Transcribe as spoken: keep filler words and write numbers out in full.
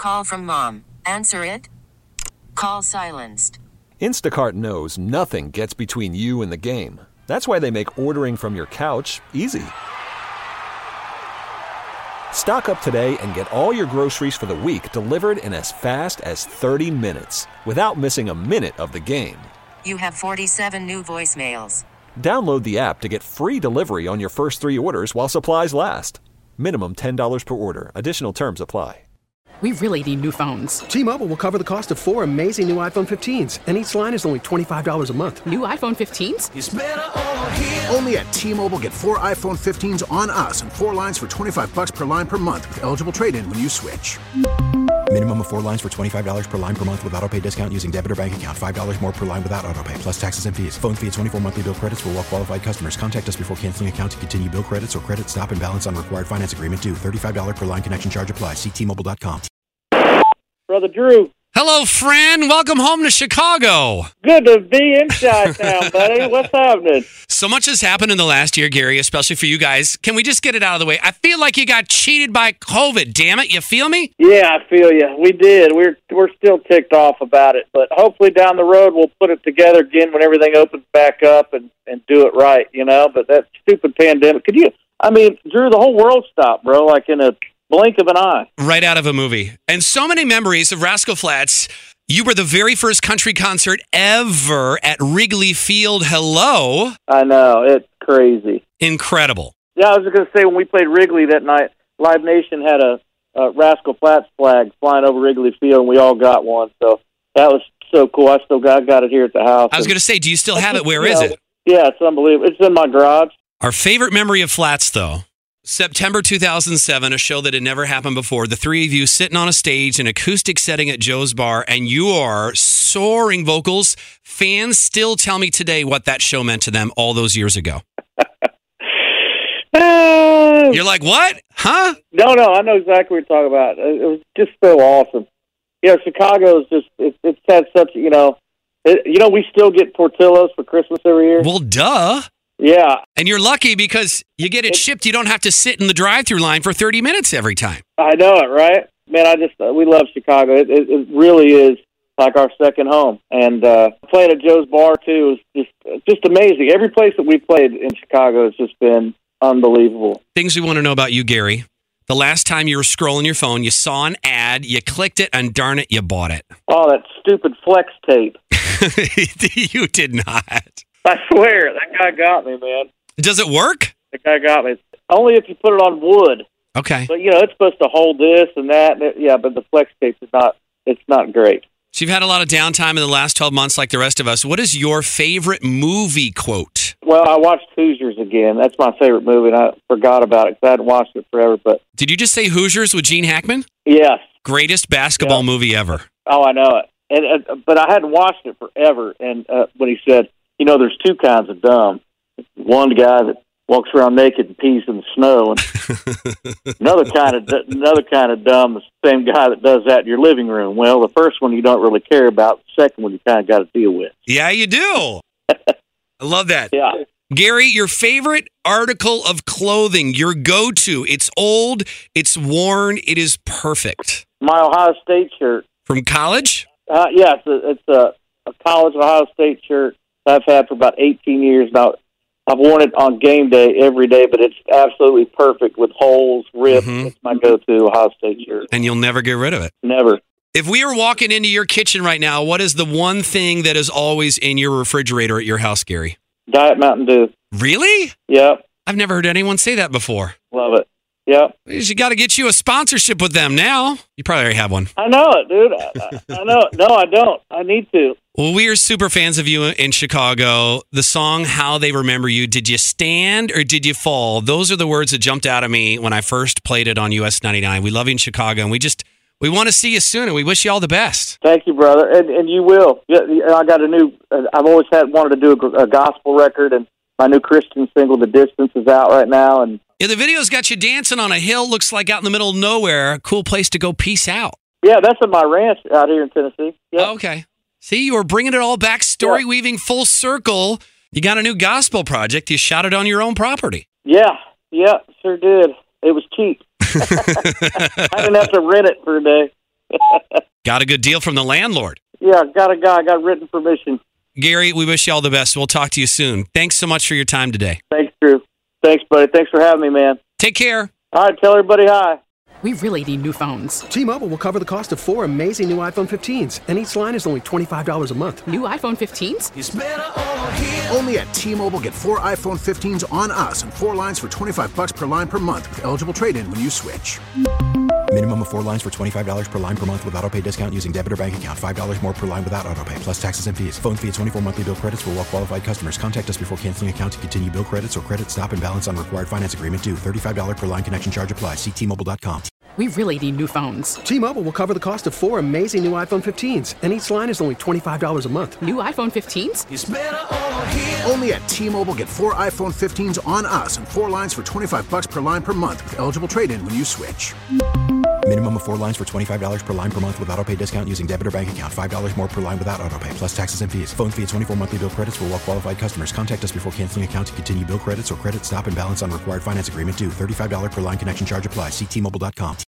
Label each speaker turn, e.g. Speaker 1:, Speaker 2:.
Speaker 1: Call from mom. Answer it. Call silenced.
Speaker 2: Instacart knows nothing gets between you and the game. That's why they make ordering from your couch easy. Stock up today and get all your groceries for the week delivered in as fast as thirty minutes without missing a minute of the game.
Speaker 1: You have forty-seven new voicemails.
Speaker 2: Download the app to get free delivery on your first three orders while supplies last. Minimum ten dollars per order. Additional terms apply.
Speaker 3: We really need new phones.
Speaker 4: T-Mobile will cover the cost of four amazing new iPhone fifteens, and each line is only twenty-five dollars a month.
Speaker 3: New iPhone fifteens?
Speaker 5: It's better over here. Only at T-Mobile, get four iPhone fifteens on us and four lines for twenty-five bucks per line per month with eligible trade-in when you switch.
Speaker 6: Minimum of four lines for twenty-five dollars per line per month with autopay discount using debit or bank account. five dollars more per line without autopay, plus taxes and fees. Phone fee at twenty-four monthly bill credits for well-qualified customers. Contact us before canceling account to continue bill credits or credit stop and balance on required finance agreement due. thirty-five dollars per line connection charge applies. See T Mobile dot com.
Speaker 7: Brother Drew.
Speaker 8: Hello, friend. Welcome home to Chicago.
Speaker 7: Good to be inside town, buddy. What's happening?
Speaker 8: So much has happened in the last year, Gary, especially for you guys. Can we just get it out of the way? I feel like you got cheated by COVID. Damn it. You feel me?
Speaker 7: Yeah, I feel you. We did. We're we're still ticked off about it, but hopefully down the road we'll put it together again when everything opens back up and, and do it right, you know? But that stupid pandemic. Could you, I mean, Drew, the whole world stopped, bro, like in a blink of an eye.
Speaker 8: Right out of a movie. And so many memories of Rascal Flatts. You were the very first country concert ever at Wrigley Field. Hello.
Speaker 7: I know. It's crazy.
Speaker 8: Incredible.
Speaker 7: Yeah, I was just going to say, when we played Wrigley that night, Live Nation had a, a Rascal Flatts flag flying over Wrigley Field, and we all got one. So that was so cool. I still got, got it here at the house.
Speaker 8: I was going to say, do you still have it? Where is
Speaker 7: know,
Speaker 8: it?
Speaker 7: Yeah, it's unbelievable. It's in my garage.
Speaker 8: Our favorite memory of Flats, though. September two thousand seven, a show that had never happened before. The three of you sitting on a stage, an acoustic setting at Joe's Bar, and your soaring vocals. Fans still tell me today what that show meant to them all those years ago. You're like, what? Huh?
Speaker 7: No, no, I know exactly what you're talking about. It was just so awesome. Yeah, Chicago is just, it, it's had such, you know, it, you know, we still get Portillo's for Christmas every year.
Speaker 8: Well, duh.
Speaker 7: Yeah.
Speaker 8: And you're lucky because you get it shipped. You don't have to sit in the drive-thru line for thirty minutes every time.
Speaker 7: I know it, right? Man, I just, uh, we love Chicago. It, it, it really is like our second home. And uh, playing at Joe's Bar, too, is just, just amazing. Every place that we played in Chicago has just been unbelievable.
Speaker 8: Things we want to know about you, Gary. The last time you were scrolling your phone, you saw an ad, you clicked it, and darn it, you bought it.
Speaker 7: Oh, that stupid flex tape.
Speaker 8: You did not.
Speaker 7: I swear, that guy got me, man.
Speaker 8: Does it work?
Speaker 7: That guy got me. Only if you put it on wood.
Speaker 8: Okay.
Speaker 7: But, you know, it's supposed to hold this and that. And it, yeah, but the flex tape is not, it's not great.
Speaker 8: So you've had a lot of downtime in the last twelve months like the rest of us. What is your favorite movie quote?
Speaker 7: Well, I watched Hoosiers again. That's my favorite movie, and I forgot about it because I hadn't watched it forever. But
Speaker 8: did you just say Hoosiers with Gene Hackman?
Speaker 7: Yes.
Speaker 8: Greatest basketball
Speaker 7: yeah.
Speaker 8: movie ever.
Speaker 7: Oh, I know it. And uh, But I hadn't watched it forever. And uh, when he said, you know, there's two kinds of dumb. One guy that walks around naked and pees in the snow, and another kind of another kind of dumb, the same guy that does that in your living room. Well, the first one you don't really care about. The second one you kind of got to deal with.
Speaker 8: Yeah, you do. I love that.
Speaker 7: Yeah.
Speaker 8: Gary, your favorite article of clothing, your go-to. It's old, it's worn, it is perfect.
Speaker 7: My Ohio State shirt.
Speaker 8: From college?
Speaker 7: Uh, yeah, it's a, it's a, a college Ohio State shirt I've had for about eighteen years now. I've worn it on game day every day, but it's absolutely perfect with holes, rips. Mm-hmm. It's my go-to Ohio State shirt.
Speaker 8: And you'll never get rid of it?
Speaker 7: Never.
Speaker 8: If we were walking into your kitchen right now, what is the one thing that is always in your refrigerator at your house, Gary?
Speaker 7: Diet Mountain Dew.
Speaker 8: Really?
Speaker 7: Yep.
Speaker 8: I've never heard anyone say that before.
Speaker 7: Love it. Yep.
Speaker 8: You got to get you a sponsorship with them now. You probably already have one.
Speaker 7: I know it, dude. I, I know it. No, I don't. I need to.
Speaker 8: Well, we are super fans of you in Chicago. The song How They Remember You, did you stand or did you fall? Those are the words that jumped out at me when I first played it on U S ninety-nine. We love you in Chicago, and we just we want to see you soon, and we wish you all the best.
Speaker 7: Thank you, brother. And, and you will. Yeah, I got a new, I've always had wanted to do a, a gospel record, and my new Christian single, The Distance, is out right now. And
Speaker 8: yeah, the video's got you dancing on a hill, looks like out in the middle of nowhere. Cool place to go peace out.
Speaker 7: Yeah, that's at my ranch out here in Tennessee. Yep.
Speaker 8: Okay. See, you were bringing it all back, story yeah. weaving full circle. You got a new gospel project. You shot it on your own property.
Speaker 7: Yeah, yeah, sure did. It was cheap. I didn't have to rent it for a day.
Speaker 8: Got a good deal from the landlord.
Speaker 7: Yeah, got a guy, got written permission.
Speaker 8: Gary, we wish you all the best. We'll talk to you soon. Thanks so much for your time today.
Speaker 7: Thanks, Drew. Thanks, buddy. Thanks for having me, man.
Speaker 8: Take care.
Speaker 7: All right, tell everybody hi.
Speaker 3: We really need new phones.
Speaker 4: T-Mobile will cover the cost of four amazing new iPhone fifteens, and each line is only twenty-five dollars a month.
Speaker 3: New iPhone fifteens?
Speaker 5: It's better over here. Only at T-Mobile, get four iPhone fifteens on us and four lines for twenty-five bucks per line per month with eligible trade-in when you switch.
Speaker 6: Minimum of four lines for twenty-five dollars per line per month with autopay discount using debit or bank account. five dollars more per line without autopay, plus taxes and fees. Phone fee at twenty-four monthly bill credits for well-qualified customers. Contact us before canceling account to continue bill credits or credit stop and balance on required finance agreement due. thirty-five dollars per line connection charge applies. See T Mobile dot com.
Speaker 3: We really need new phones.
Speaker 4: T-Mobile will cover the cost of four amazing new iPhone fifteens, and each line is only twenty-five dollars a month.
Speaker 3: New iPhone fifteens?
Speaker 5: It's better over here. Only at T-Mobile, get four iPhone fifteens on us and four lines for twenty-five bucks per line per month with eligible trade-in when you switch.
Speaker 6: Minimum of four lines for twenty-five dollars per line per month with autopay discount using debit or bank account. five dollars more per line without autopay, plus taxes and fees. Phone fee at twenty-four monthly bill credits for well-qualified customers. Contact us before canceling account to continue bill credits or credit stop and balance on required finance agreement due. thirty-five dollars per line connection charge applies. See T Mobile dot com.